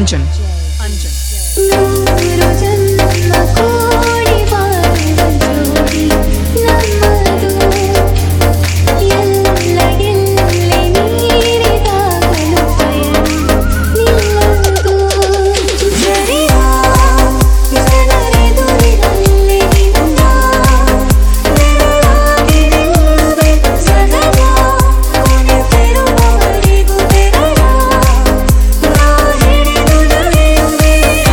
Anjan. Anjan. ನೂರು ಜನ್ಮ ಕೋಡಿ ಬಾಳುವ ಜೋಡಿ ನಮ್ಮದು ಎಲ್ಲ ಗೆಲ್ಲೆ ನೀರಿದಾಗಲು ಪಯಣ ನಿಲ್ಲದು ಸರಿಯ ಜನರೆದುರಿನಲ್ಲಿ ನಿನ್ನ ನೆರಳಾಗಿ ನಿಲ್ಲುವೆ ಸಹಜ ಕುಣಿತಿರುವವರಿಗೂ ಬೆರಳ ನಾ ಹಿಡಿದು ನಡೆಯುವೆ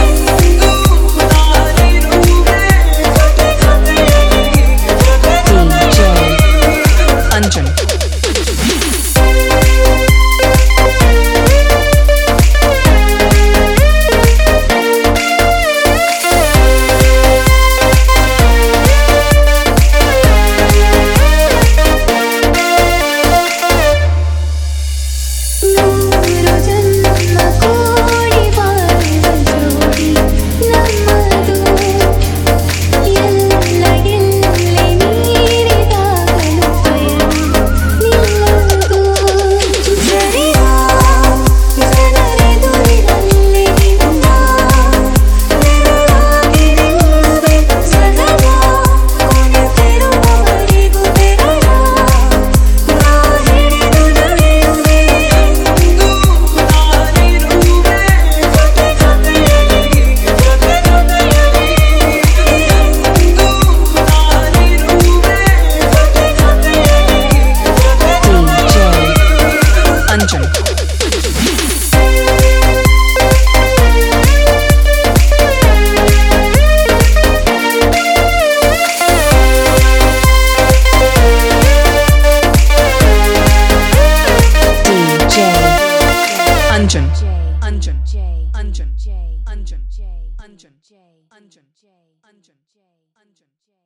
Anjan. ನೂರು ಜನ್ಮ ಕೋಡಿ ಬಾಳುವ ಜೋಡಿ ನಮ್ಮದು ಎಲ್ಲ ಗೆಲ್ಲೆ ನೀರಿದಾಗಲು ಪಯಣ ನಿಲ್ಲದು ಸರಿಯ ಜನರೆದುರಿನಲ್ಲಿ ನಿನ್ನ ನೆರಳಾಗಿ ನಿಲ್ಲುವೆ ಸಹಜ ಕುಣಿತಿರುವವರಿಗೂ ಬೆರಳ ನಾ ಹಿಡಿದು ನಡೆಯುವೆ Anjan. Anjan. Anjan. Anjan. Anjan. Anjan. Anjan. Anjan. Anjan.